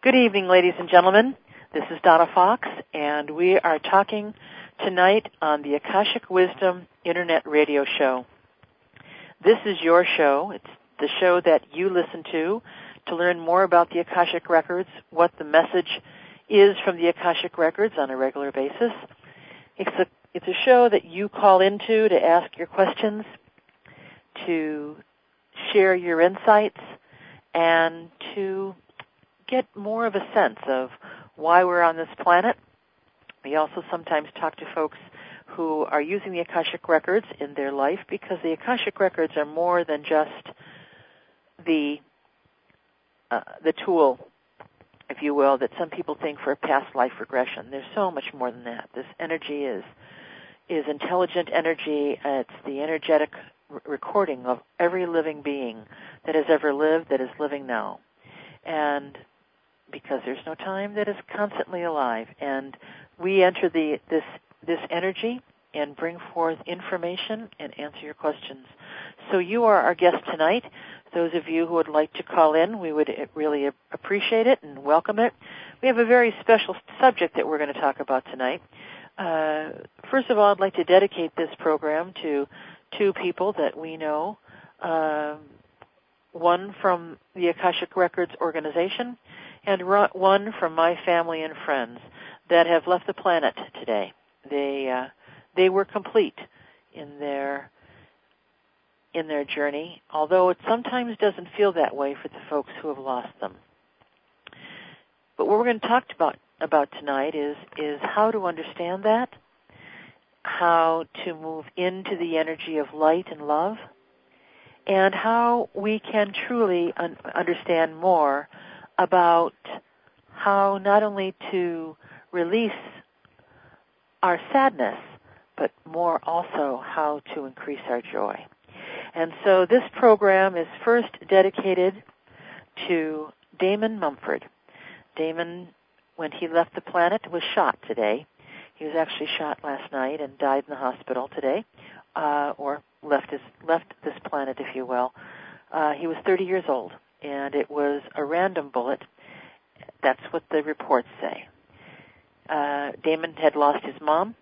Good evening, ladies and gentlemen. This is Donna Fox, and we are talking tonight on the Akashic Wisdom Internet Radio Show. This is your show. It's the show that you listen to learn more about the Akashic Records, what the message is from the Akashic Records on a regular basis. It's a show that you call into to ask your questions, to share your insights, and to get more of a sense of why we're on this planet. We also sometimes talk to folks who are using the Akashic Records in their life, because the Akashic Records are more than just the tool, if you will, that some people think for a past life regression. There's so much more than that. This energy is intelligent energy. It's the energetic recording of every living being that has ever lived, that is living now. And because there's no time, that is constantly alive. And we enter this energy and bring forth information and answer your questions. So you are our guest tonight. Those of you who would like to call in, we would really appreciate it and welcome it. We have a very special subject that we're going to talk about tonight. First of all, I'd like to dedicate this program to two people that we know, one from the Akashic Records organization and one from my family and friends that have left the planet today. They were complete in their journey, although it sometimes doesn't feel that way for the folks who have lost them. But what we're going to talk about tonight is how to understand that, how to move into the energy of light and love, and how we can truly understand more about how not only to release our sadness, but more also how to increase our joy. And so this program is first dedicated to Damon Mumford. Damon, when he left the planet, was shot today. He was actually shot last night and died in the hospital today, or left this planet, if you will. He was 30 years old, and it was a random bullet. That's what the reports say. Damon had lost his mom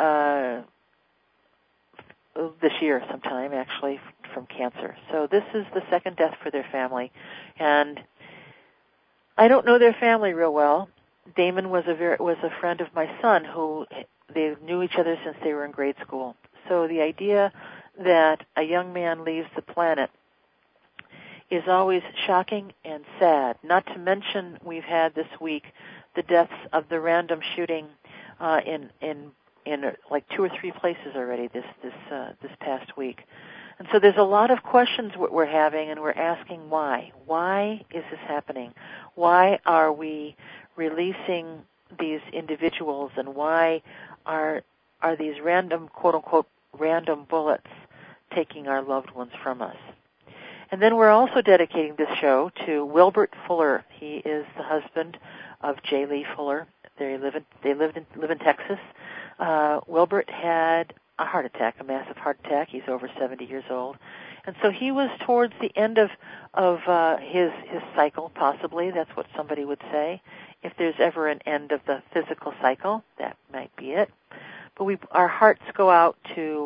this year sometime, actually, from cancer. So this is the second death for their family. And I don't know their family real well. Damon was a friend of my son, who they knew each other since they were in grade school. So the idea that a young man leaves the planet is always shocking and sad. Not to mention, we've had this week the deaths of the random shooting in like 2 or 3 places already this past week. And so there's a lot of questions we're having, and we're asking why. Why is this happening? Why are we releasing these individuals, and why are these random, quote-unquote, random bullets taking our loved ones from us? And then we're also dedicating this show to Wilbert Fuller. He is the husband of J. Lee Fuller. They live in Texas. Wilbert had a heart attack, a massive heart attack. He's over 70 years old. And so he was towards the end of his cycle, possibly. That's what somebody would say. If there's ever an end of the physical cycle, that might be it. But our hearts go out to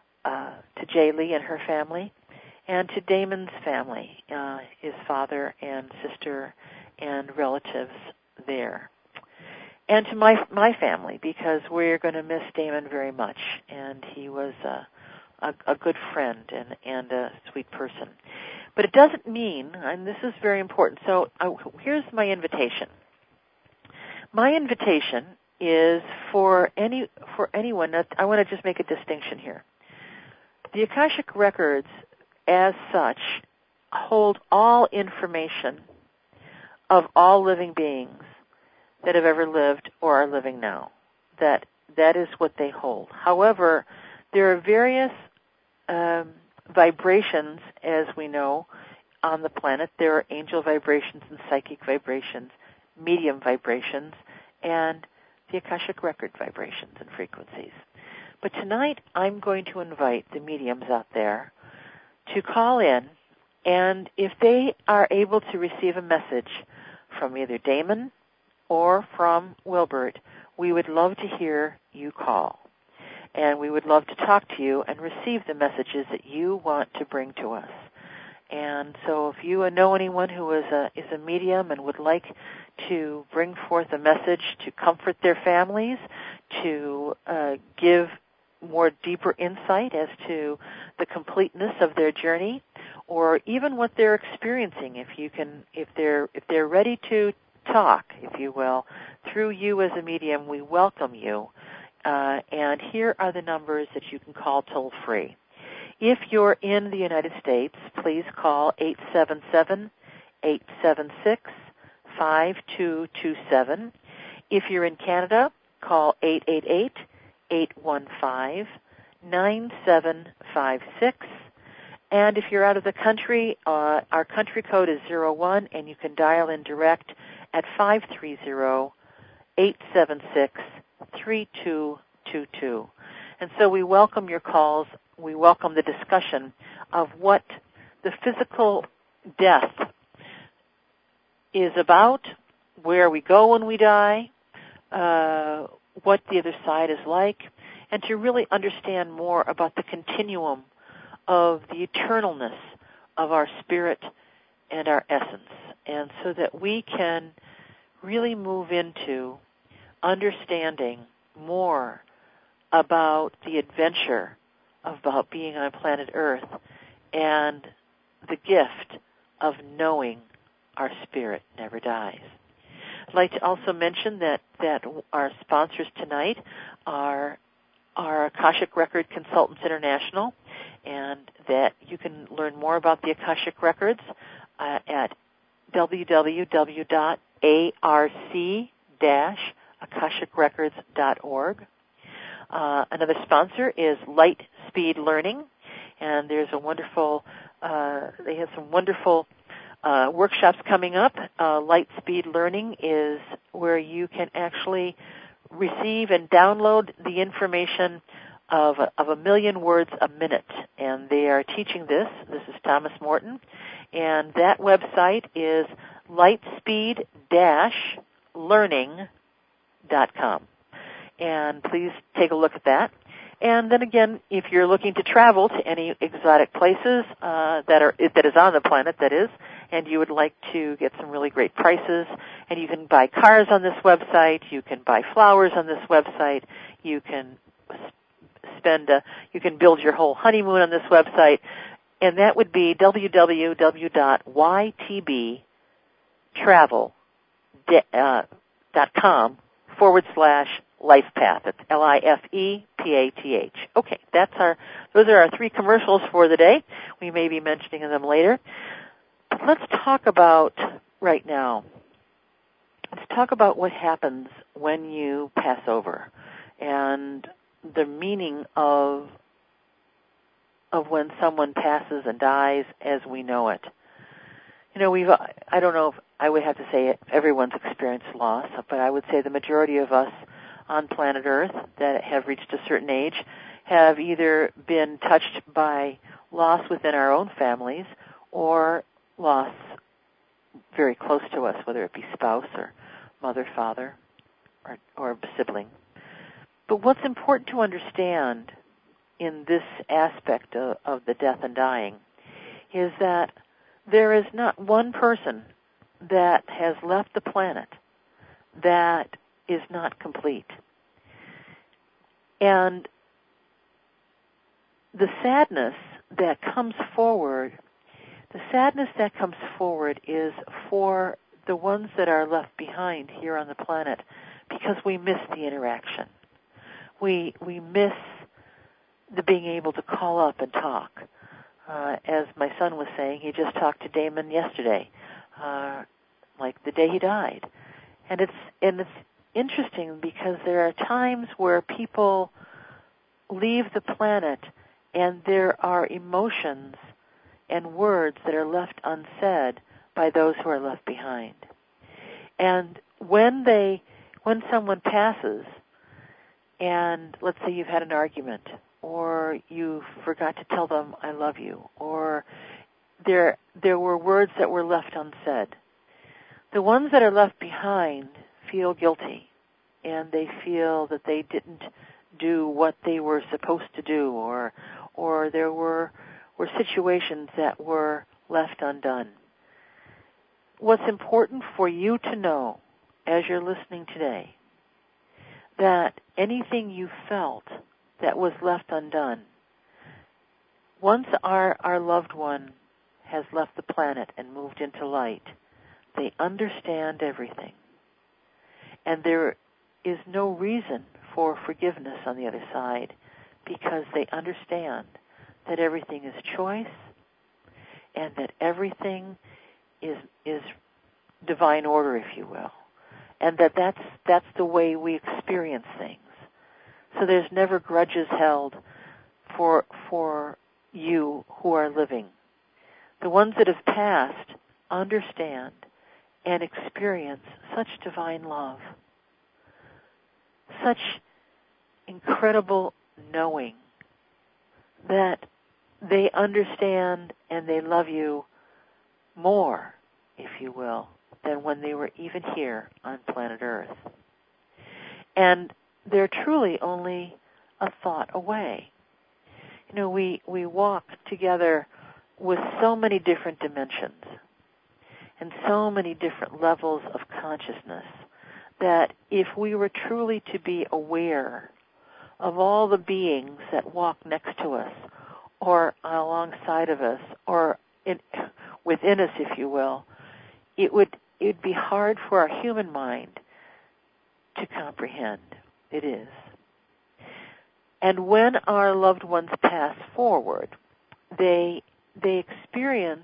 J. Lee and her family, and to Damon's family, his father and sister and relatives there. And to my family, because we're going to miss Damon very much, and he was a good friend and a sweet person. But it doesn't mean, and this is very important, so here's my invitation. My invitation is for anyone. I want to just make a distinction here. The Akashic Records, as such, hold all information of all living beings that have ever lived or are living now. That is what they hold. However, there are various vibrations, as we know, on the planet. There are angel vibrations and psychic vibrations, medium vibrations, and the Akashic Record vibrations and frequencies. But tonight I'm going to invite the mediums out there to call in, and if they are able to receive a message from either Damon or from Wilbert, we would love to hear you call. And we would love to talk to you and receive the messages that you want to bring to us. And so if you know anyone who is a medium and would like to bring forth a message to comfort their families, to give more deeper insight as to the completeness of their journey, or even what they're experiencing, if they're ready to talk, if you will, through you as a medium, we welcome you. And here are the numbers that you can call toll free. If you're in the United States, please call 877-876-5227. If you're in Canada, call 888-815-9756. And if you're out of the country, our country code is 01, and you can dial in direct at 530-876-3222. And so we welcome your calls. We welcome the discussion of what the physical death is about, where we go when we die, what the other side is like, and to really understand more about the continuum of the eternalness of our spirit and our essence, and so that we can really move into understanding more about the adventure about being on planet Earth and the gift of knowing our spirit never dies. I'd like to also mention that our sponsors tonight are Akashic Record Consultants International, and that you can learn more about the Akashic Records at www.arc-akashicrecords.org. Another sponsor is Light Speed Learning, and there's a wonderful, they have some wonderful workshops coming up. Light Speed Learning is where you can actually receive and download the information of a million words a minute, and they are teaching this. This is Thomas Morton, and that website is lightspeed-learning.com. And please take a look at that. And then again, if you're looking to travel to any exotic places that is on the planet, that is, and you would like to get some really great prices, and you can buy cars on this website, you can buy flowers on this website, you can you can build your whole honeymoon on this website, and that would be www.ytb.com/lifepath. It's LIFEPATH. Okay, those are our three commercials for the day. We may be mentioning them later. But let's talk about right now. Let's talk about what happens when you pass over, and the meaning of when someone passes and dies as we know it. You know, I don't know if I would have to say everyone's experienced loss, but I would say the majority of us on planet Earth that have reached a certain age have either been touched by loss within our own families or loss very close to us, whether it be spouse or mother, father, or sibling. But what's important to understand in this aspect of the death and dying is that there is not one person that has left the planet that is not complete. And the sadness that comes forward is for the ones that are left behind here on the planet, because we miss the interaction. We miss the being able to call up and talk. As my son was saying, he just talked to Damon yesterday, like the day he died. And it's interesting because there are times where people leave the planet and there are emotions and words that are left unsaid by those who are left behind. And when someone passes, and let's say you've had an argument, or you forgot to tell them I love you, or there were words that were left unsaid, The ones that are left behind feel guilty, and they feel that they didn't do what they were supposed to do, or there were situations that were left undone. What's important for you to know as you're listening today, that anything you felt that was left undone, once our loved one has left the planet and moved into light, they understand everything. And there is no reason for forgiveness on the other side, because they understand that everything is choice and that everything is divine order, if you will, and that's the way we experience things. So there's never grudges held for you who are living. The ones that have passed understand and experience such divine love, such incredible knowing that they understand and they love you more, if you will, than when they were even here on planet Earth. And they're truly only a thought away. You know, we walk together with so many different dimensions and so many different levels of consciousness that if we were truly to be aware of all the beings that walk next to us or alongside of us or within us, if you will, it'd be hard for our human mind to comprehend. It is. And when our loved ones pass forward, they experience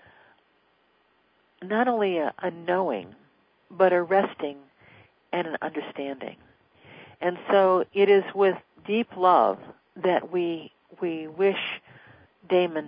not only a knowing, but a resting and an understanding. And so it is with deep love that we wish Damon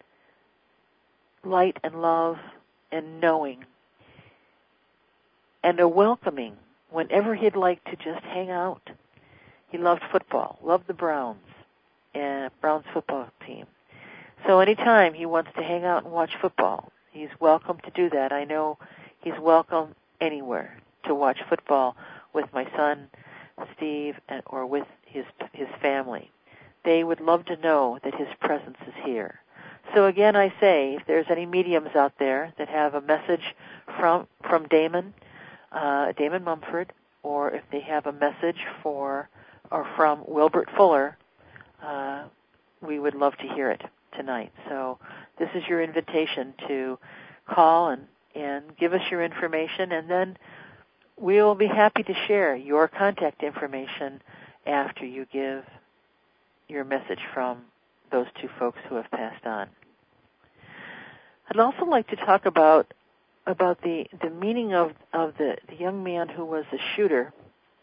light and love and knowing and a welcoming whenever he'd like to just hang out. He loved football, loved the Browns football team. So anytime he wants to hang out and watch football, he's welcome to do that. I know he's welcome anywhere to watch football with my son, Steve, or with his family. They would love to know that his presence is here. So again, I say, if there's any mediums out there that have a message from Damon Mumford, or if they have a message from Wilbert Fuller, we would love to hear it tonight. So this is your invitation to call and give us your information, and then we'll be happy to share your contact information after you give your message from those two folks who have passed on. I'd also like to talk about the meaning of the young man who was the shooter.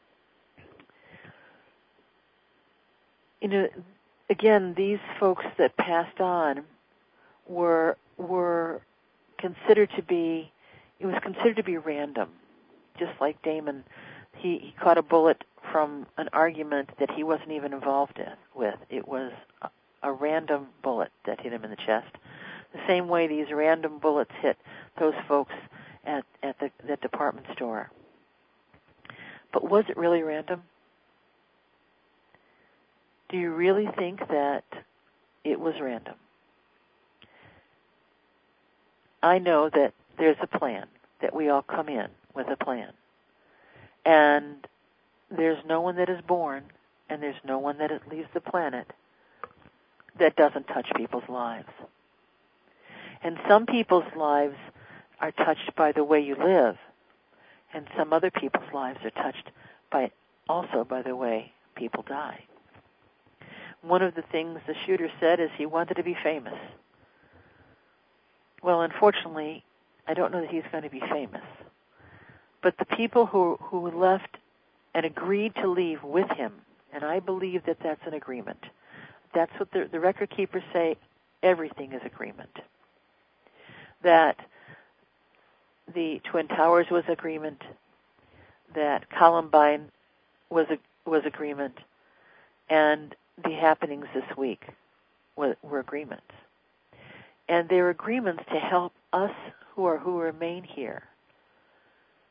You know, again, these folks that passed on were considered to be, it was considered to be random. Just like Damon, he caught a bullet from an argument that he wasn't even involved with. It was a random bullet that hit him in the chest. The same way these random bullets hit those folks at the department store. But was it really random? Do you really think that it was random? I know that there's a plan, that we all come in with a plan. And there's no one that is born, and there's no one that leaves the planet that doesn't touch people's lives. And some people's lives are touched by the way you live, and some other people's lives are touched also by the way people die. One of the things the shooter said is he wanted to be famous. Well, unfortunately, I don't know that he's going to be famous. But the people who left and agreed to leave with him, and I believe that that's an agreement. That's what the record keepers say, everything is agreement. That the Twin Towers was agreement, that Columbine was agreement, and the happenings this week were agreements. And they're agreements to help us who remain here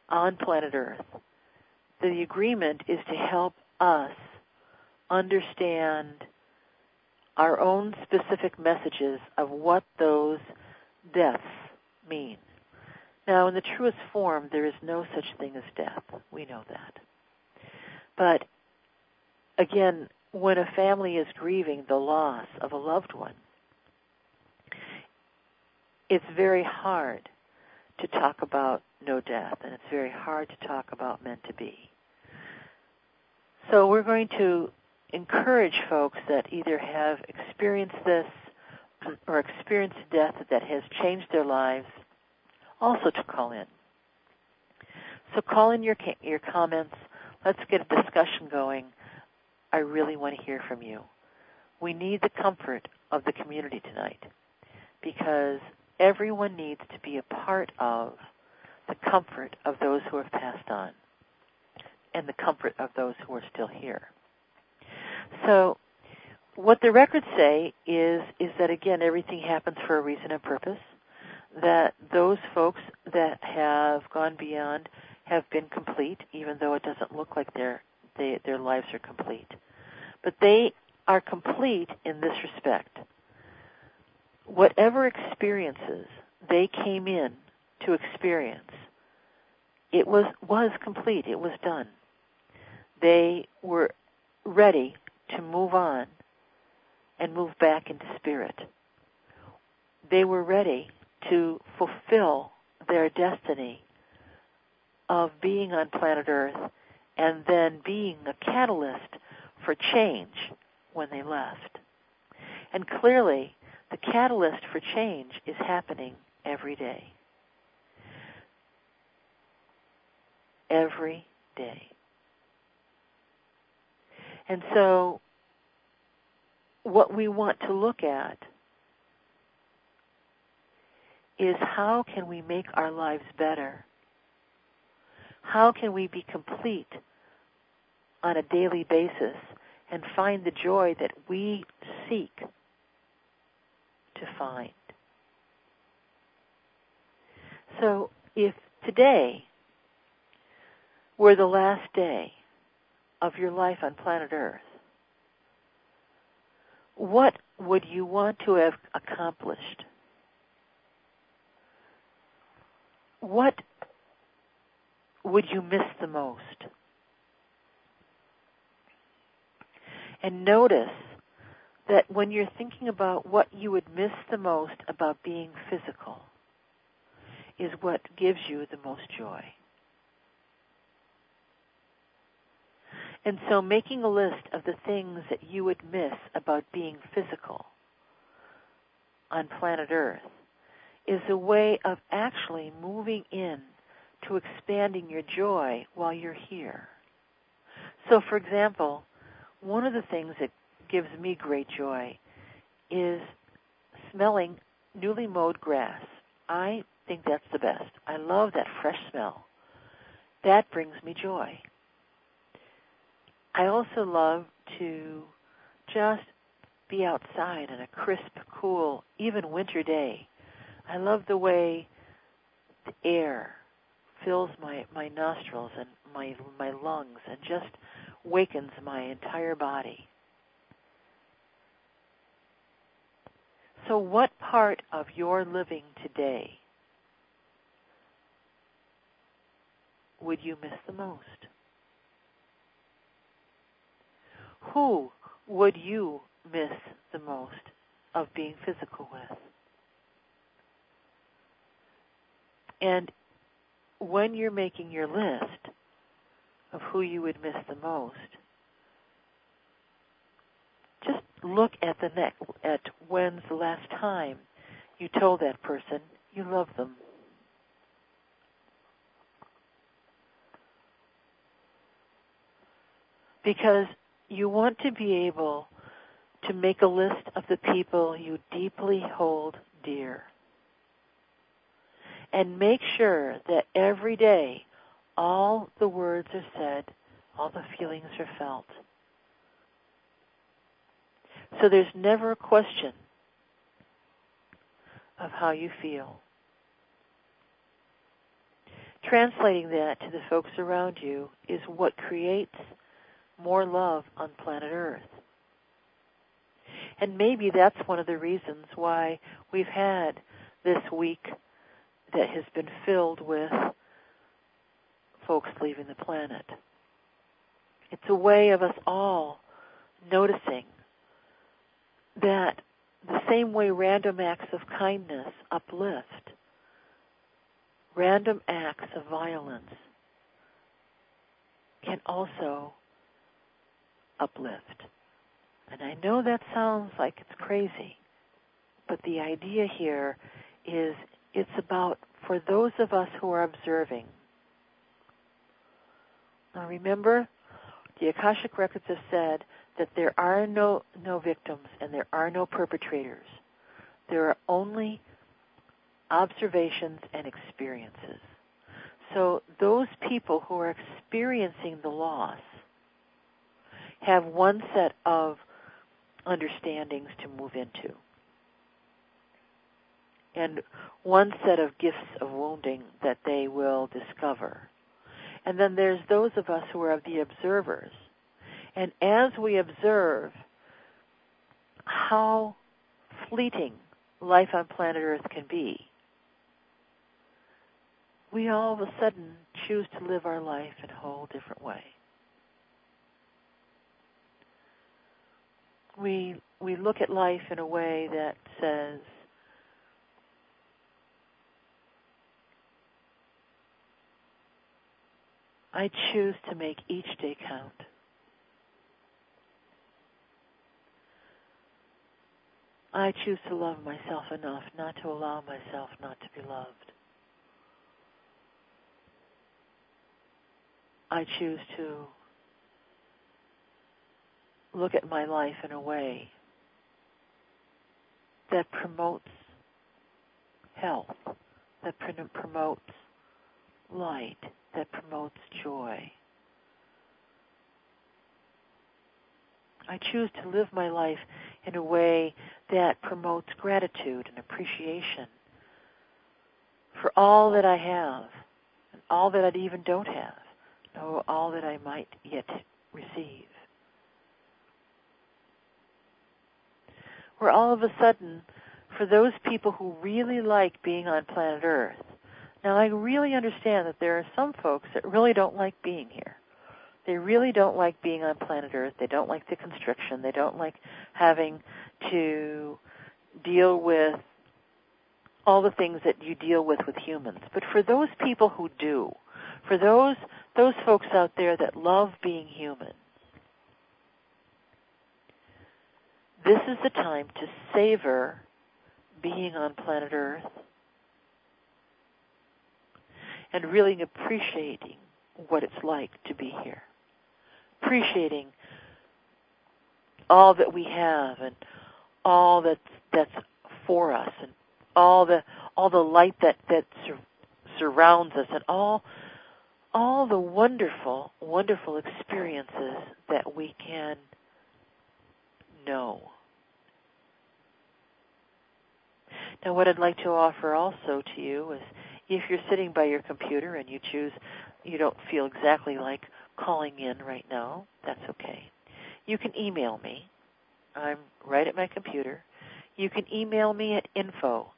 on planet Earth. The agreement is to help us understand our own specific messages of what those deaths mean. Now, in the truest form, there is no such thing as death. We know that. But, again, when a family is grieving the loss of a loved one, it's very hard to talk about no death, and it's very hard to talk about meant to be. So we're going to encourage folks that either have experienced this or experienced death that has changed their lives also to call in. So call in your comments. Let's get a discussion going. I really want to hear from you. We need the comfort of the community tonight because everyone needs to be a part of the comfort of those who have passed on and the comfort of those who are still here. So what the records say is that, again, everything happens for a reason and purpose, that those folks that have gone beyond have been complete, even though it doesn't look like their lives are complete. But they are complete in this respect. Whatever experiences they came in to experience, it was complete. It was done. They were ready to move on and move back into spirit. They were ready to fulfill their destiny of being on planet Earth and then being a catalyst for change when they left. And clearly, the catalyst for change is happening every day. Every day. And so, what we want to look at is how can we make our lives better? How can we be complete on a daily basis and find the joy that we seek to find? So if today were the last day of your life on planet Earth, what would you want to have accomplished? What would you miss the most? And notice that when you're thinking about what you would miss the most about being physical is what gives you the most joy. And so making a list of the things that you would miss about being physical on planet Earth is a way of actually moving in to expanding your joy while you're here. So, for example, one of the things that gives me great joy is smelling newly mowed grass. I think that's the best. I love that fresh smell. That brings me joy. I also love to just be outside on a crisp, cool, even winter day. I love the way the air fills my nostrils and my lungs and just wakens my entire body. So what part of your living today would you miss the most? Who would you miss the most of being physical with? And when you're making your list of who you would miss the most, just look at at when's the last time you told that person you love them. Because you want to be able to make a list of the people you deeply hold dear. And make sure that every day all the words are said, all the feelings are felt. So there's never a question of how you feel. translating that to the folks around you is what creates more love on planet Earth. And maybe that's one of the reasons why we've had this week that has been filled with folks leaving the planet. It's a way of us all noticing that the same way random acts of kindness uplift, random acts of violence can also uplift. And I know that sounds like it's crazy, but the idea here is it's about for those of us who are observing. Now remember, the Akashic Records have said that there are no victims and there are no perpetrators. There are only observations and experiences. So those people who are experiencing the loss have one set of understandings to move into, and one set of gifts of wounding that they will discover. And then there's those of us who are the observers. And as we observe how fleeting life on planet Earth can be, we all of a sudden choose to live our life in a whole different way. We look at life in a way that says, I choose to make each day count. I choose to love myself enough not to allow myself not to be loved. I choose to look at my life in a way that promotes health, that promotes light, that promotes joy. I choose to live my life in a way that promotes gratitude and appreciation for all that I have and all that I even don't have, or all that I might yet receive. Where all of a sudden, for those people who really like being on planet Earth, now I really understand that there are some folks that really don't like being here. They really don't like being on planet Earth. They don't like the constriction. They don't like having to deal with all the things that you deal with humans. But for those people who do, for those folks out there that love being human, this is the time to savor being on planet Earth and really appreciating what it's like to be here. Appreciating all that we have and all that's for us and all the light that surrounds us and all the wonderful, wonderful experiences that we can know. Now, what I'd like to offer also to you is, if you're sitting by your computer and you don't feel exactly like calling in right now, that's okay. You can email me. I'm right at my computer. You can email me at info,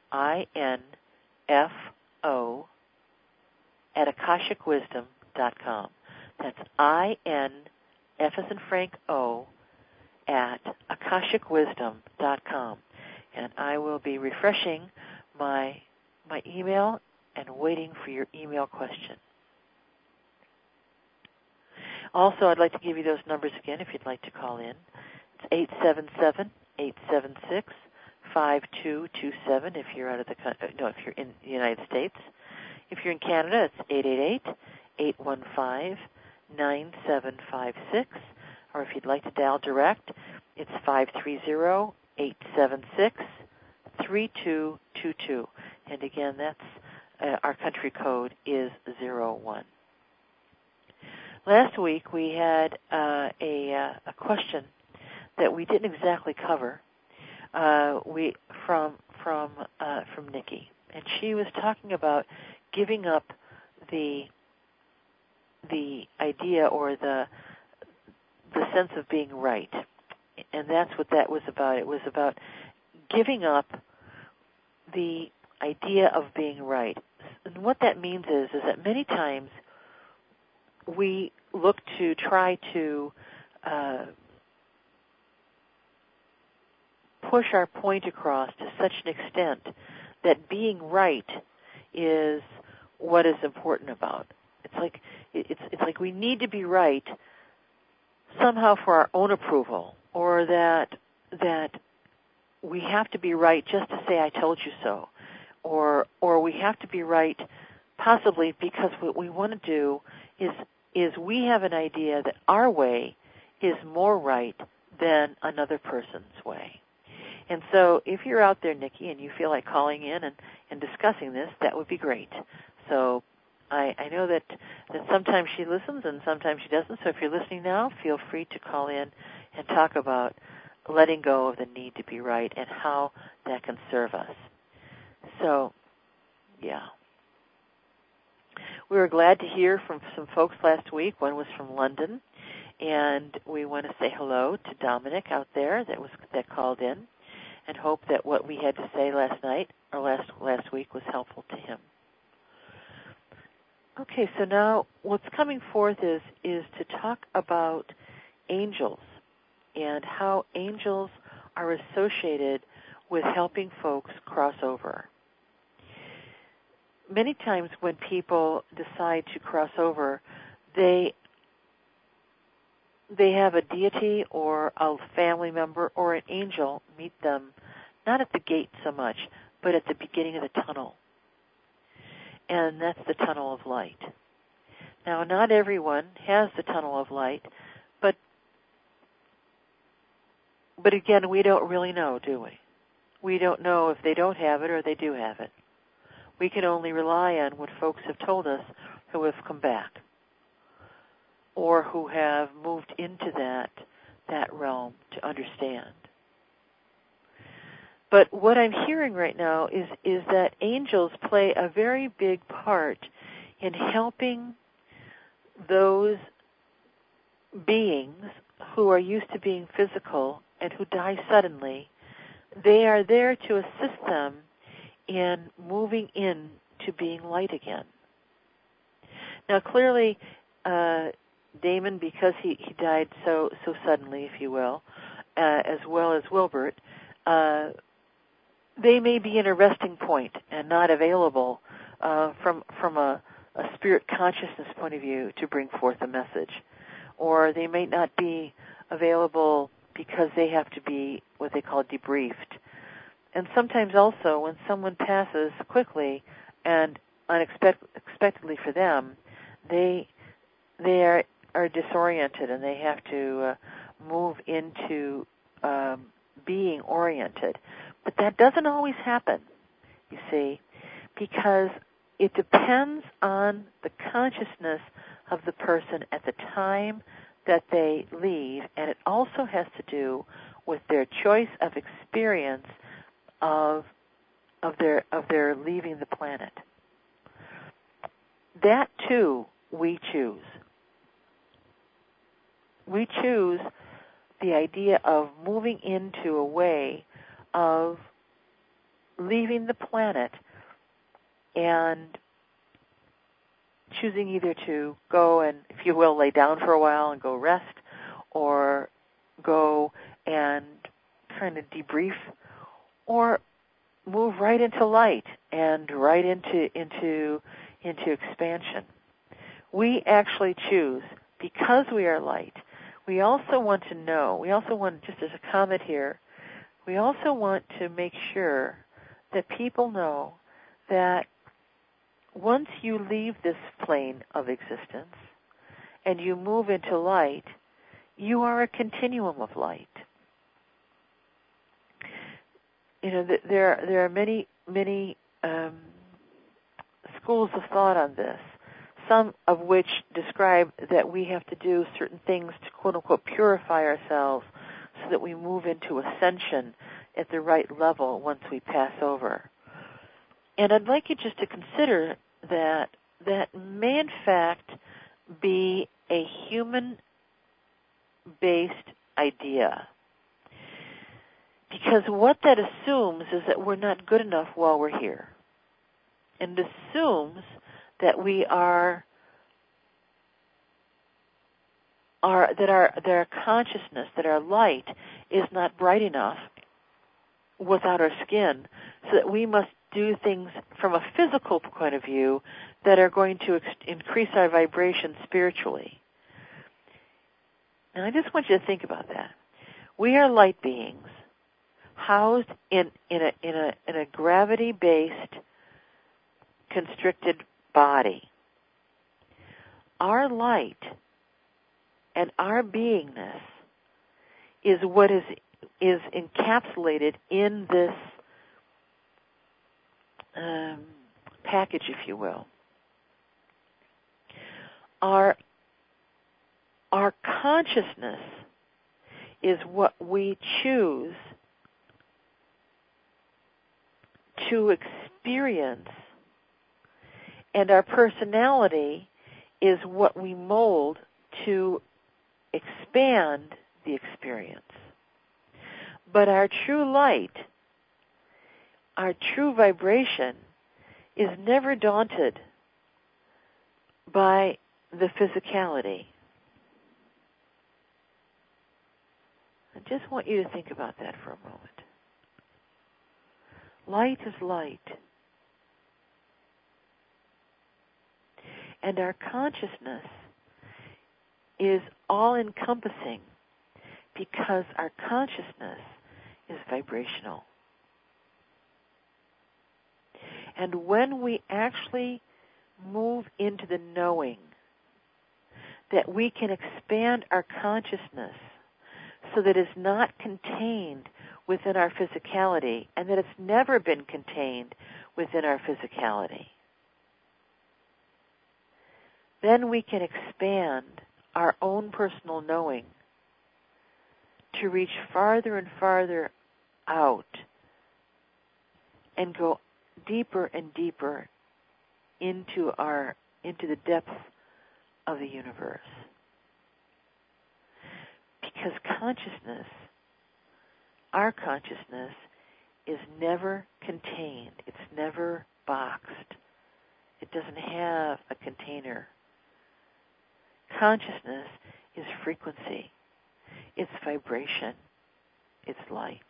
I-N-F-O, at akashicwisdom.com. That's I-N-F as in Frank O, at akashicwisdom.com. And I will be refreshing my email and waiting for your email question. Also, I'd like to give you those numbers again if you'd like to call in. It's 877-876-5227 if you're if you're in the United States. If you're in Canada, it's 888-815-9756. Or if you'd like to dial direct, it's 530-876-3222. And again, that's our country code is 01. Last week we had a question that we didn't exactly cover. From Nikki, and she was talking about giving up the idea or the sense of being right. And that's what that was about. It was about giving up the idea of being right. And what that means is that many times we look to try to push our point across to such an extent that being right is what is important about. It's like we need to be right somehow for our own approval, or that we have to be right just to say I told you so, or we have to be right possibly because what we want to do is we have an idea that our way is more right than another person's way. And so if you're out there, Nikki, and you feel like calling in and discussing this, that would be great. So I know that sometimes she listens and sometimes she doesn't. So if you're listening now, feel free to call in and talk about letting go of the need to be right and how that can serve us. So, yeah. We were glad to hear from some folks last week. One was from London, and we want to say hello to Dominic out there that called in, and hope that what we had to say last night or last week was helpful to him. Okay, so now what's coming forth is to talk about angels and how angels are associated with helping folks cross over. Many times when people decide to cross over, they have a deity or a family member or an angel meet them, not at the gate so much, but at the beginning of the tunnel. And that's the tunnel of light. Now, not everyone has the tunnel of light, but again, we don't really know, do we? We don't know if they don't have it or they do have it. We can only rely on what folks have told us who have come back or who have moved into that realm to understand. But what I'm hearing right now is that angels play a very big part in helping those beings who are used to being physical and who die suddenly. They are there to assist them in moving in to being light again. Now, clearly, Damon, because he died so suddenly, if you will, as well as Wilbert, they may be in a resting point and not available from a spirit consciousness point of view to bring forth a message. Or they may not be available because they have to be what they call debriefed. And sometimes also when someone passes quickly and unexpectedly for them, they are disoriented and they have to move into being oriented. But that doesn't always happen, you see, because it depends on the consciousness of the person at the time that they leave, and it also has to do with their choice of experience of their leaving the planet. That too we choose. We choose the idea of moving into a way of leaving the planet and choosing either to go and, if you will, lay down for a while and go rest, or go and kind of debrief, or move right into light and right into expansion. We actually choose because we are light. We also want to know, just as a comment here, we also want to make sure that people know that once you leave this plane of existence and you move into light, you are a continuum of light. You know, there are many schools of thought on this, some of which describe that we have to do certain things to quote-unquote purify ourselves so that we move into ascension at the right level once we pass over. And I'd like you just to consider that that may in fact be a human-based idea. Because what that assumes is that we're not good enough while we're here. And assumes that we are that our consciousness, that our light is not bright enough without our skin, so that we must do things from a physical point of view that are going to increase our vibration spiritually. And I just want you to think about that. We are light beings housed in a gravity-based constricted body. Our light and our beingness is what is encapsulated in this package, if you will. Our consciousness is what we choose to experience, and our personality is what we mold to expand the experience. But our true light, our true vibration, is never daunted by the physicality. I just want you to think about that for a moment. Light is light. And our consciousness is all-encompassing because our consciousness is vibrational. And when we actually move into the knowing that we can expand our consciousness so that it's not contained within our physicality, and that it's never been contained within our physicality, then we can expand our own personal knowing to reach farther and farther out and go deeper and deeper into the depths of the universe. Because consciousness, our consciousness, is never contained. It's never boxed. It doesn't have a container. Consciousness is frequency. It's vibration. It's light.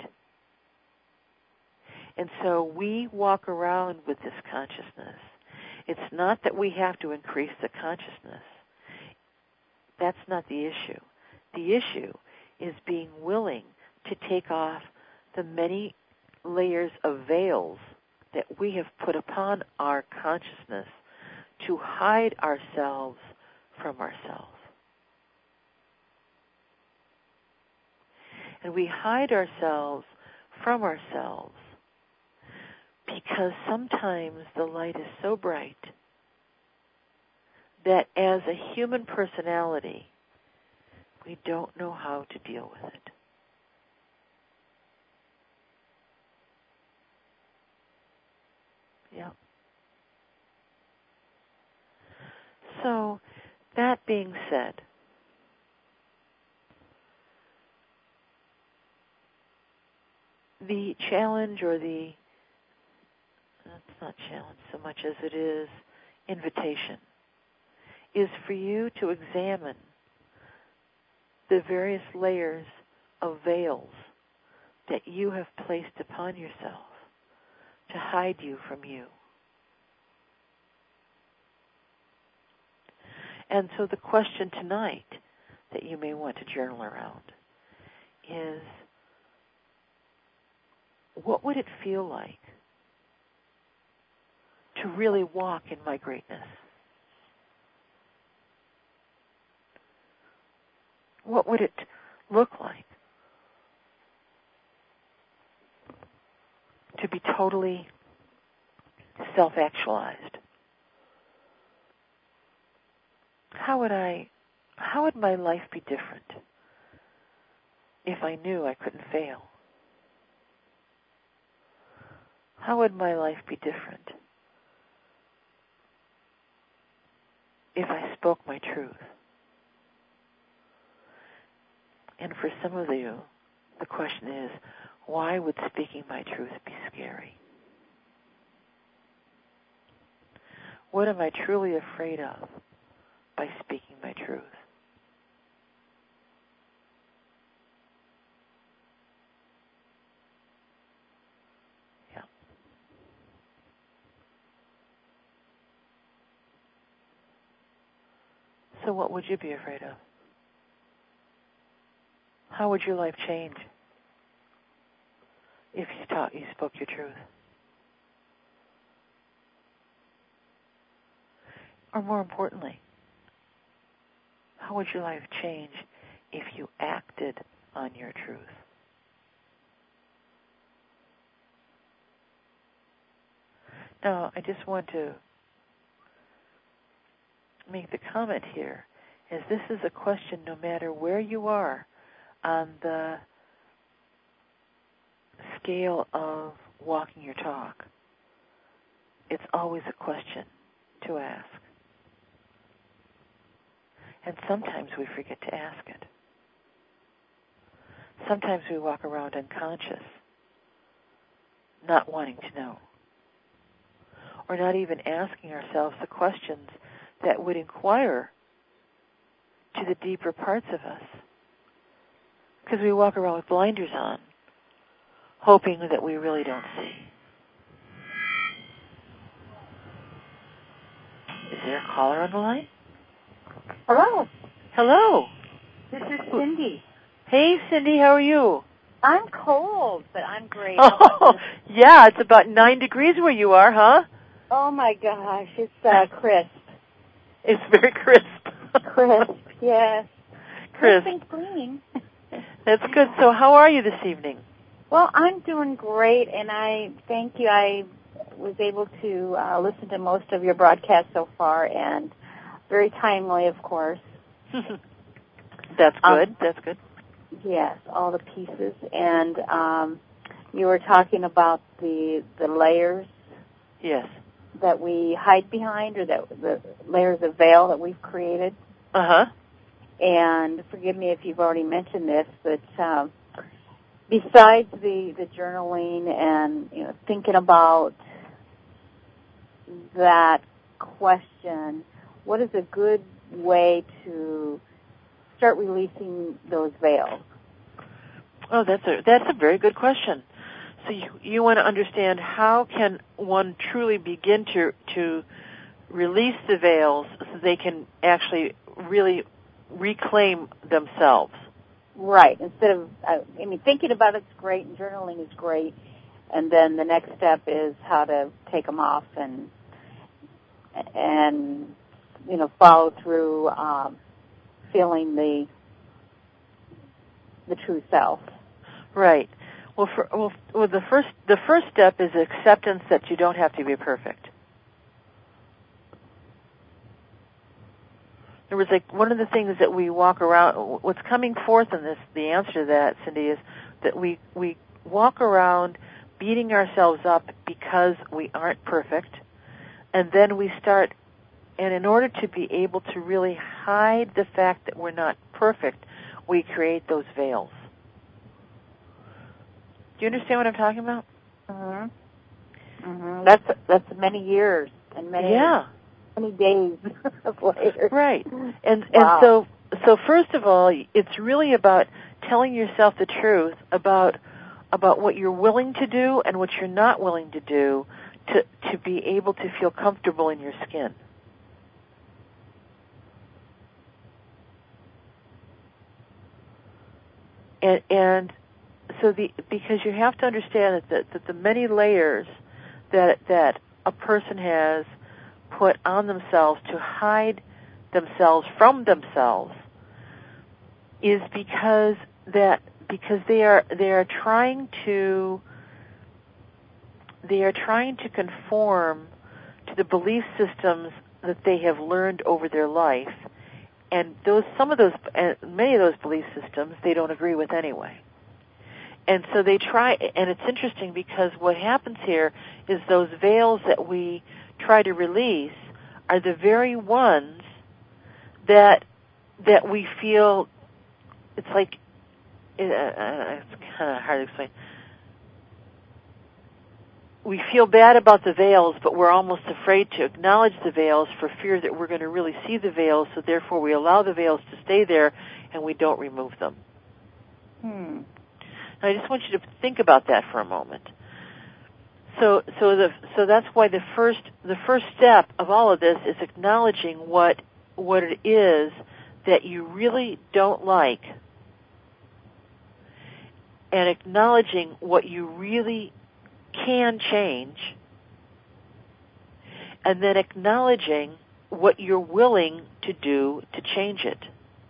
And so we walk around with this consciousness. It's not that we have to increase the consciousness. That's not the issue. The issue is being willing to take off the many layers of veils that we have put upon our consciousness to hide ourselves from ourselves. And we hide ourselves from ourselves because sometimes the light is so bright that as a human personality, we don't know how to deal with it. Yeah. So, that being said, the challenge, or it's not challenge so much as it is invitation, is for you to examine the various layers of veils that you have placed upon yourself to hide you from you. And so the question tonight that you may want to journal around is, what would it feel like to really walk in my greatness? What would it look like to be totally self-actualized? How would my life be different if I knew I couldn't fail? How would my life be different if I spoke my truth? And for some of you, the question is, why would speaking my truth be scary? What am I truly afraid of by speaking my truth? Yeah. So what would you be afraid of? How would your life change if you spoke your truth? Or more importantly, how would your life change if you acted on your truth? Now, I just want to make the comment here, as this is a question no matter where you are on the scale of walking your talk. It's always a question to ask. And sometimes we forget to ask it. Sometimes we walk around unconscious, not wanting to know, or not even asking ourselves the questions that would inquire to the deeper parts of us. Because we walk around with blinders on, hoping that we really don't see. Is there a caller on the line? Hello. Hello. This is Cindy. Hey, Cindy, how are you? I'm cold, but I'm great. Oh, yeah, it's about 9 degrees where you are, huh? Oh, my gosh. It's crisp. It's very crisp. Crisp, yes. Crisp. And clean. That's good. So how are you this evening? Well, I'm doing great, and I thank you. I was able to listen to most of your broadcasts so far, and very timely, of course. That's good. That's good. Yes, all the pieces. And you were talking about the layers. Yes. That we hide behind, or that the layers of veil that we've created. Uh-huh. And forgive me if you've already mentioned this, but besides the journaling and thinking about that question, what is a good way to start releasing those veils? Oh, that's a very good question. So you want to understand how can one truly begin to release the veils so they can actually really reclaim themselves. Right. Instead of, thinking about it's great and journaling is great, and then the next step is how to take them off and follow through feeling the true self. Right. Well, the first step is acceptance that you don't have to be perfect. There was one of the things that we walk around. What's coming forth in this, the answer to that, Cindy, is that we walk around beating ourselves up because we aren't perfect, and then we start. And in order to be able to really hide the fact that we're not perfect, we create those veils. Do you understand what I'm talking about? Mm-hmm. Mm-hmm. That's many years and many days of later. Right. And wow. and so first of all, it's really about telling yourself the truth about what you're willing to do and what you're not willing to do to be able to feel comfortable in your skin. And so because you have to understand that the many layers that a person has put on themselves to hide themselves from themselves is because they are trying to conform to the belief systems that they have learned over their life, and many of those belief systems they don't agree with anyway. And so they try, and it's interesting because what happens here is those veils that we try to release are the very ones that we feel, it's like, it's kind of hard to explain. We feel bad about the veils, but we're almost afraid to acknowledge the veils for fear that we're going to really see the veils, so therefore we allow the veils to stay there and we don't remove them. Now, I just want you to think about that for a moment. So that's why the first step of all of this is acknowledging what it is that you really don't like, and acknowledging what you really can change, and then acknowledging what you're willing to do to change it.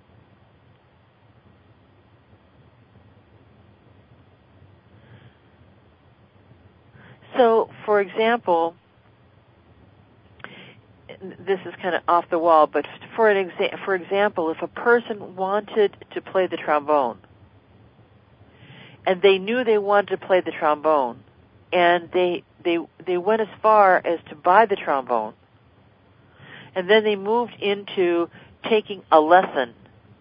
So, for example, this is kind of off the wall, but for example, if a person wanted to play the trombone, and they knew they wanted to play the trombone, and they went as far as to buy the trombone, and then they moved into taking a lesson,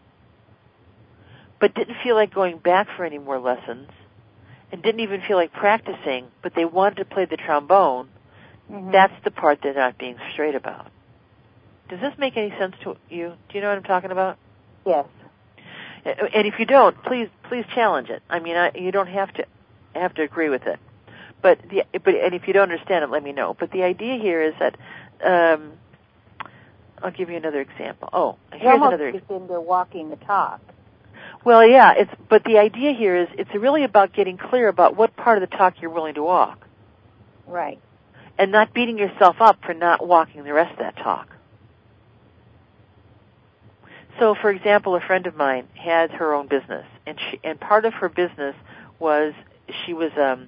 but didn't feel like going back for any more lessons, and didn't even feel like practicing, but they wanted to play the trombone, that's the part they're not being straight about. Does this make any sense to you? Do you know what I'm talking about? Yes. And if you don't, please challenge it. I mean, you don't have to agree with it. But if you don't understand it, let me know. But the idea here is that I'll give you another example. Oh, here's another. It's almost into walking the talk. Well, yeah, but the idea here is it's really about getting clear about what part of the talk you're willing to walk. Right. And not beating yourself up for not walking the rest of that talk. So, for example, a friend of mine had her own business, and part of her business was she was a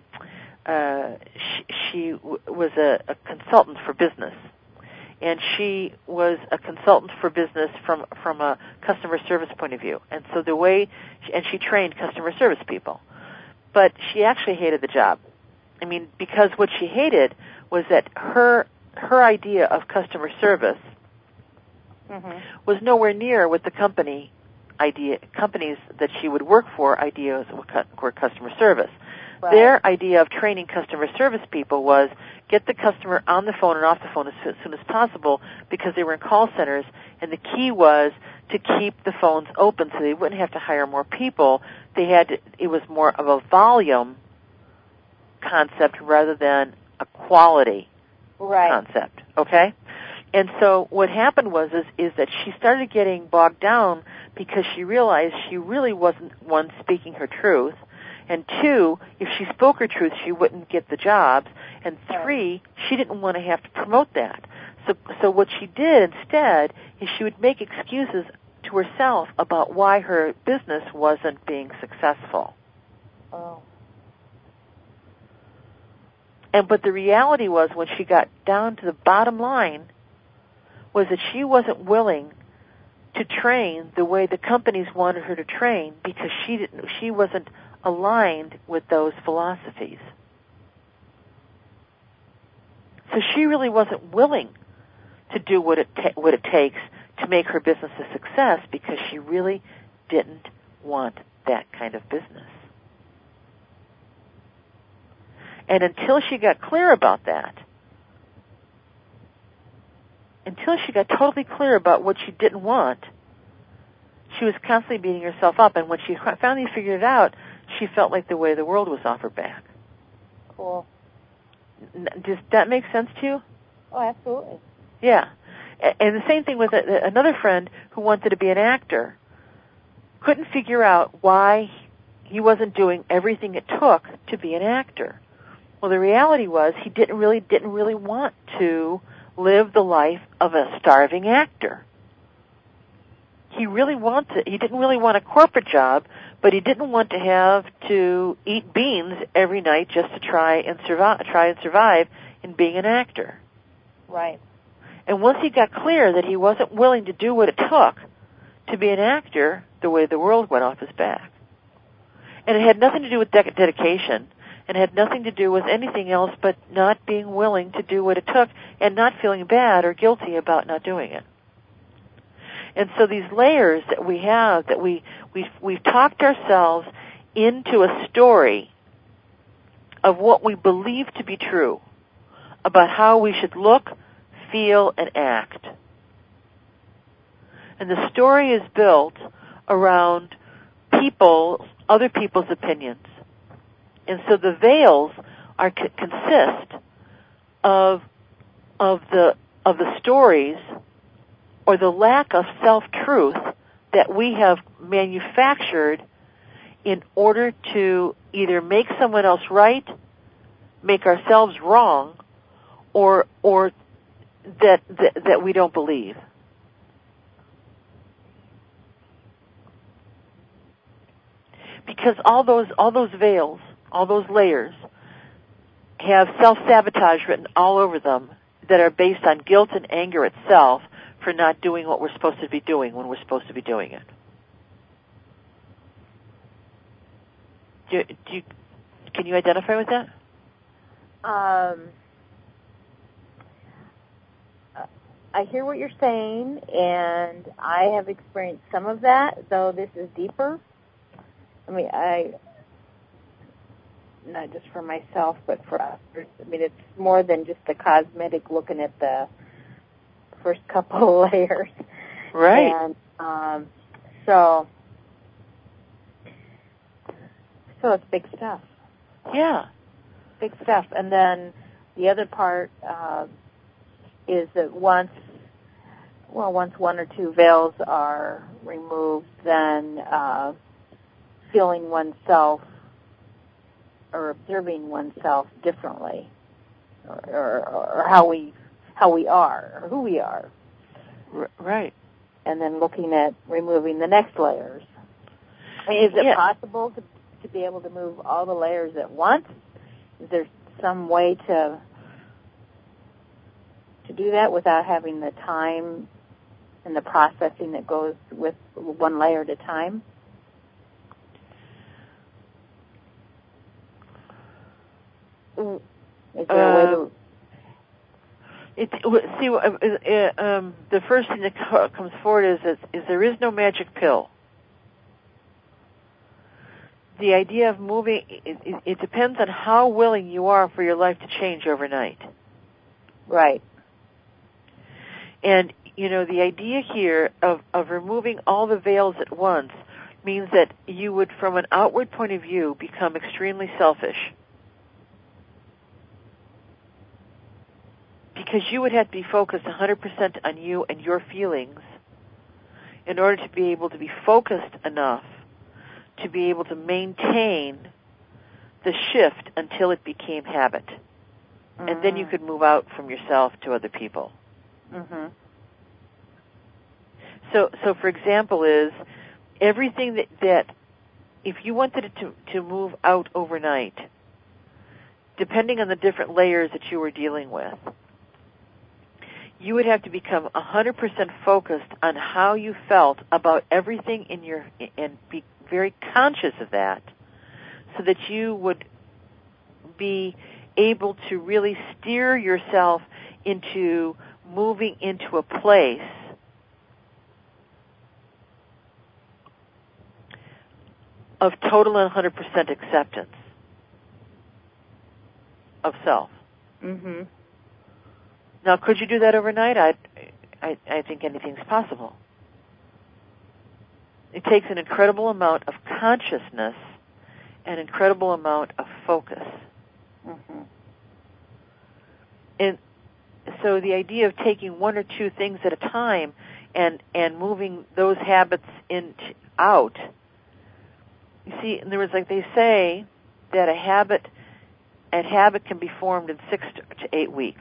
consultant for business, and she was a consultant for business from a customer service point of view. And so she trained customer service people, but she actually hated the job. I mean, because what she hated was that her idea of customer service was nowhere near what the companies that she would work for ideas were customer service. Right. Their idea of training customer service people was get the customer on the phone and off the phone as soon as possible, because they were in call centers, and the key was to keep the phones open so they wouldn't have to hire more people. It was more of a volume concept rather than a quality concept. Okay? And so what happened was that she started getting bogged down because she realized she really wasn't, one, speaking her truth, and two, if she spoke her truth, she wouldn't get the jobs, and three, she didn't want to have to promote that. So what she did instead is she would make excuses to herself about why her business wasn't being successful. Oh. But the reality was, when she got down to the bottom line, was that she wasn't willing to train the way the companies wanted her to train, because she wasn't aligned with those philosophies. So she really wasn't willing to do what it takes to make her business a success, because she really didn't want that kind of business. And until she got clear about that, until she got totally clear about what she didn't want, she was constantly beating herself up. And when she finally figured it out, she felt like the way of the world was off her back. Cool. Does that make sense to you? Oh, absolutely. Yeah. And the same thing with another friend who wanted to be an actor. Couldn't figure out why he wasn't doing everything it took to be an actor. Well, the reality was he didn't really want to live the life of a starving actor. He didn't really want a corporate job, but he didn't want to have to eat beans every night just to try and survive in being an actor. Right. And once he got clear that he wasn't willing to do what it took to be an actor, the way the world went off his back. And it had nothing to do with dedication, and had nothing to do with anything else but not being willing to do what it took and not feeling bad or guilty about not doing it. And so these layers that we have, that we've talked ourselves into a story of what we believe to be true about how we should look, feel, and act. And the story is built around other people's opinions. And so the veils consist of the stories or the lack of self-truth that we have manufactured in order to either make someone else right, make ourselves wrong, or that we don't believe. Because all those veils, all those layers, have self-sabotage written all over them that are based on guilt and anger itself for not doing what we're supposed to be doing when we're supposed to be doing it. Can you identify with that? I hear what you're saying, and I have experienced some of that, though this is deeper. I mean, not just for myself, but for others. I mean, it's more than just the cosmetic looking at the first couple of layers. Right. And so it's big stuff. Yeah. Big stuff. And then the other part is that once one or two veils are removed, then feeling oneself or observing oneself differently, or how we are, or who we are. Right. And then looking at removing the next layers. I mean, is it possible to be able to move all the layers at once? Is there some way to do that without having the time and the processing that goes with one layer at a time? Is there a way to... the first thing that comes forward is there is no magic pill. The idea of moving, it depends on how willing you are for your life to change overnight. Right. And, the idea here of removing all the veils at once means that you would, from an outward point of view, become extremely selfish. Because you would have to be focused 100% on you and your feelings in order to be able to be focused enough to be able to maintain the shift until it became habit. Mm-hmm. And then you could move out from yourself to other people. Mm-hmm. So for example, is everything that if you wanted it to move out overnight, depending on the different layers that you were dealing with, you would have to become 100% focused on how you felt about everything and be very conscious of that, so that you would be able to really steer yourself into moving into a place of total and 100% acceptance of self. Mm-hmm. Now, could you do that overnight? I think anything's possible. It takes an incredible amount of consciousness, an incredible amount of focus. Mm-hmm. And so the idea of taking one or two things at a time and moving those habits out. You see, in other words, like they say that a habit can be formed in 6 to 8 weeks.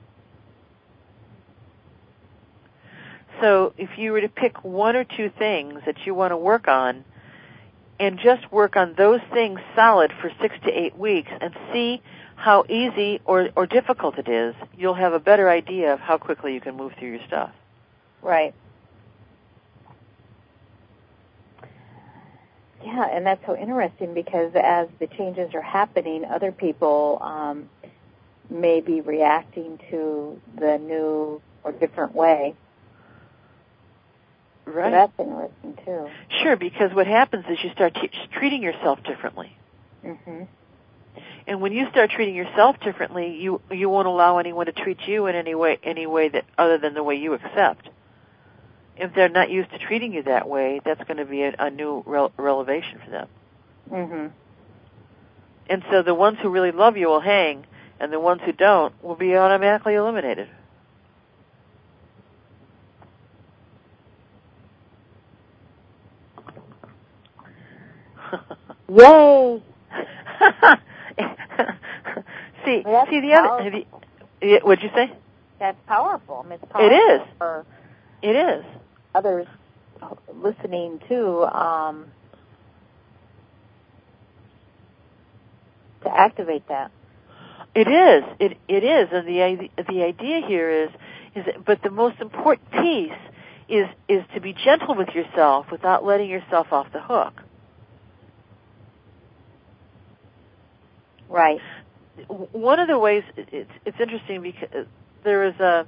So if you were to pick one or two things that you want to work on and just work on those things solid for 6 to 8 weeks and see how easy or difficult it is, you'll have a better idea of how quickly you can move through your stuff. Right. Yeah, and that's so interesting because as the changes are happening, other people may be reacting to the new or different way. Right. So that's interesting, too. Sure, because what happens is you start treating yourself differently. Mm-hmm. And when you start treating yourself differently, you won't allow anyone to treat you in any way that other than the way you accept. If they're not used to treating you that way, that's going to be a new revelation for them. Mm-hmm. And so the ones who really love you will hang, and the ones who don't will be automatically eliminated. Yay! see the powerful. other. What'd you say? That's powerful. I mean, it's It powerful is. for It is. others listening too, to activate that. It is. It is. And the idea here is but the most important piece is to be gentle with yourself without letting yourself off the hook. Right. One of the ways it's interesting because there is a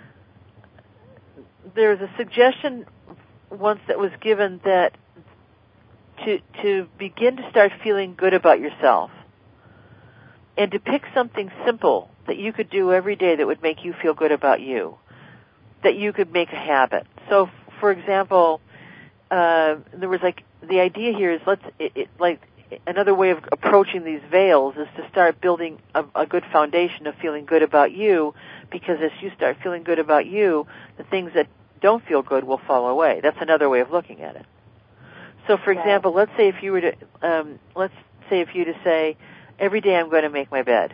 suggestion once that was given that to begin to start feeling good about yourself and to pick something simple that you could do every day that would make you feel good about you, that you could make a habit. So, for example, there was the idea here is another way of approaching these veils is to start building a good foundation of feeling good about you, because as you start feeling good about you, the things that don't feel good will fall away. That's another way of looking at it. So, for example, let's say if you were to say, every day I'm going to make my bed.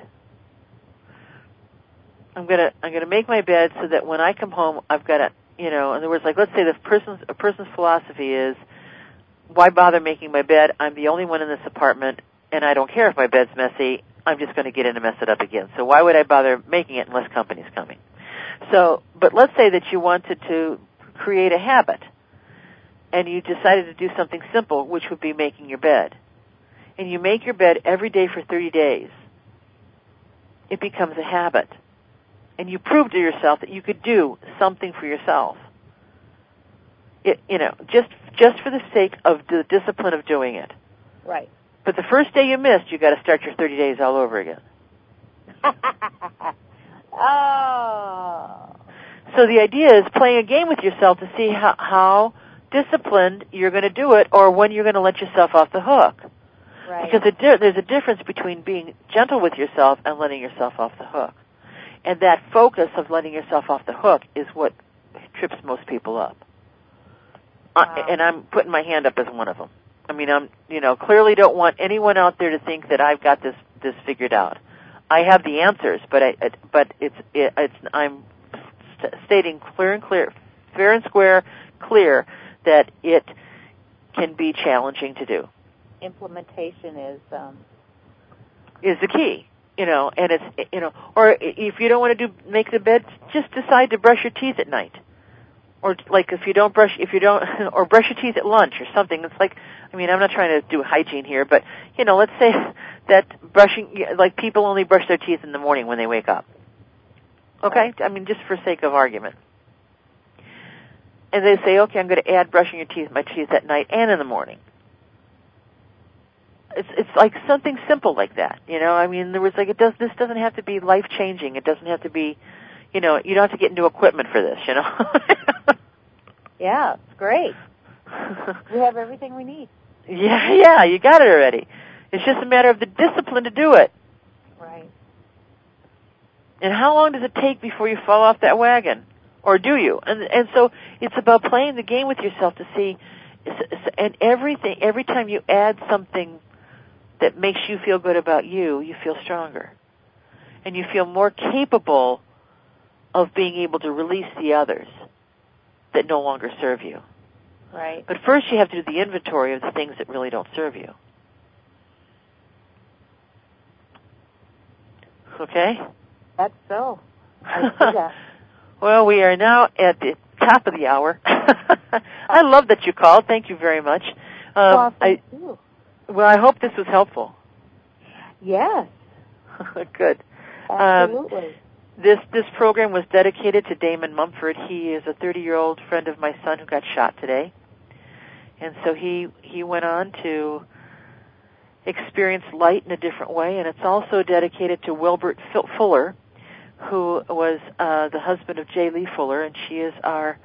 I'm going to make my bed so that when I come home, I've got to, in other words, let's say a person's philosophy is, why bother making my bed? I'm the only one in this apartment, and I don't care if my bed's messy. I'm just going to get in and mess it up again. So why would I bother making it unless company's coming? So, but let's say that you wanted to create a habit, and you decided to do something simple, which would be making your bed. And you make your bed every day for 30 days. It becomes a habit. And you prove to yourself that you could do something for yourself. Just for the sake of the discipline of doing it. Right. But the first day you missed, you got to start your 30 days all over again. Oh. So the idea is playing a game with yourself to see how disciplined you're going to do it, or when you're going to let yourself off the hook. Right. Because there's a difference between being gentle with yourself and letting yourself off the hook. And that focus of letting yourself off the hook is what trips most people up. Wow. And I'm putting my hand up as one of them. I mean, clearly don't want anyone out there to think that I've got this figured out. I have the answers, but I'm stating fair and square, clear that it can be challenging to do. Implementation is the key, and it's or if you don't want to make the bed, just decide to brush your teeth at night. Or or brush your teeth at lunch or something. It's I'm not trying to do hygiene here, but, let's say that people only brush their teeth in the morning when they wake up. Okay? I mean, just for sake of argument. And they say, okay, I'm going to add brushing my teeth at night and in the morning. It's like something simple like that, I mean, there was this doesn't have to be life-changing. It doesn't have to be, you don't have to get into equipment for this, Yeah, it's great. We have everything we need. Yeah, you got it already. It's just a matter of the discipline to do it. Right. And how long does it take before you fall off that wagon? Or do you? And so it's about playing the game with yourself to see, and every time you add something that makes you feel good about you, you feel stronger. And you feel more capable of being able to release the others that no longer serve you. Right. But first you have to do the inventory of the things that really don't serve you. Okay? That's so. I see that. Well, we are now at the top of the hour. I love that you called. Thank you very much. Thank you. Well, I hope this was helpful. Yes. Good. Absolutely. This program was dedicated to Damon Mumford. He is a 30-year-old friend of my son who got shot today. And so he went on to experience light in a different way, and it's also dedicated to Wilbert Fuller, who was the husband of J. Lee Fuller, and she is a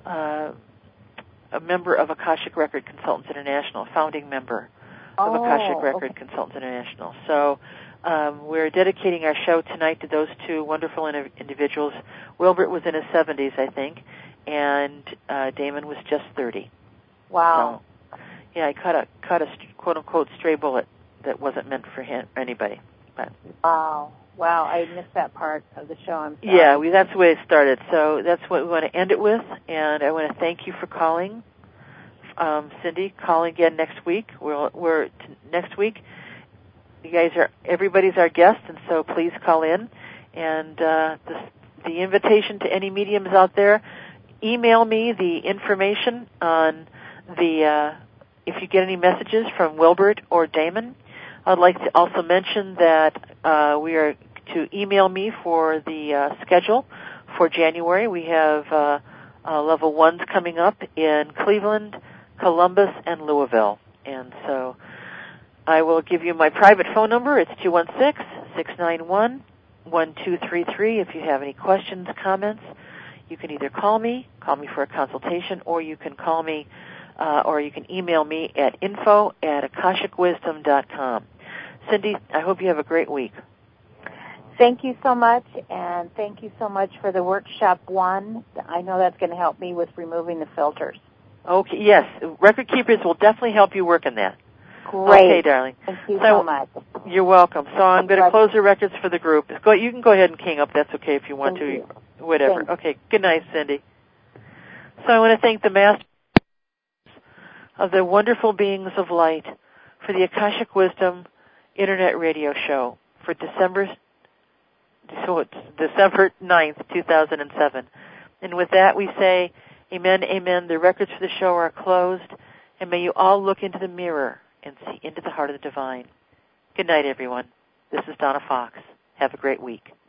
member of Akashic Record Consultants International, a founding member of Akashic Record Consultants International. So we're dedicating our show tonight to those two wonderful individuals. Wilbert was in his 70s, I think, and Damon was just 30. Wow. So, yeah, I caught a quote-unquote stray bullet that wasn't meant for anybody. But. Wow, I missed that part of the show. I'm sorry. Yeah, that's the way it started. So that's what we want to end it with, and I want to thank you for calling. Cindy, call again next week. Next week. You guys everybody's our guest, and so please call in. And the invitation to any mediums out there, email me the information on if you get any messages from Wilbert or Damon. I'd like to also mention that we are to email me for the schedule for January. We have level 1s coming up in Cleveland, Columbus, and Louisville. And so I will give you my private phone number. It's 216-691-1233. If you have any questions, comments, you can either call me for a consultation, or you can call me or you can email me at info@akashicwisdom.com. Cindy, I hope you have a great week. Thank you so much, and thank you so much for the workshop 1. I know that's going to help me with removing the filters. Okay, yes. Record keepers will definitely help you work on that. Great. Okay, darling. Thank you so much. You're welcome. So I'm going to close the records for the group. You can go ahead and hang up. That's okay if you want to. You. Whatever. Thanks. Okay, good night, Cindy. So I want to thank the Master of the wonderful beings of light for the Akashic Wisdom Internet Radio Show for December 9th, 2007. And with that, we say, amen, amen. The records for the show are closed, and may you all look into the mirror and see into the heart of the divine. Good night, everyone. This is Donna Fox. Have a great week.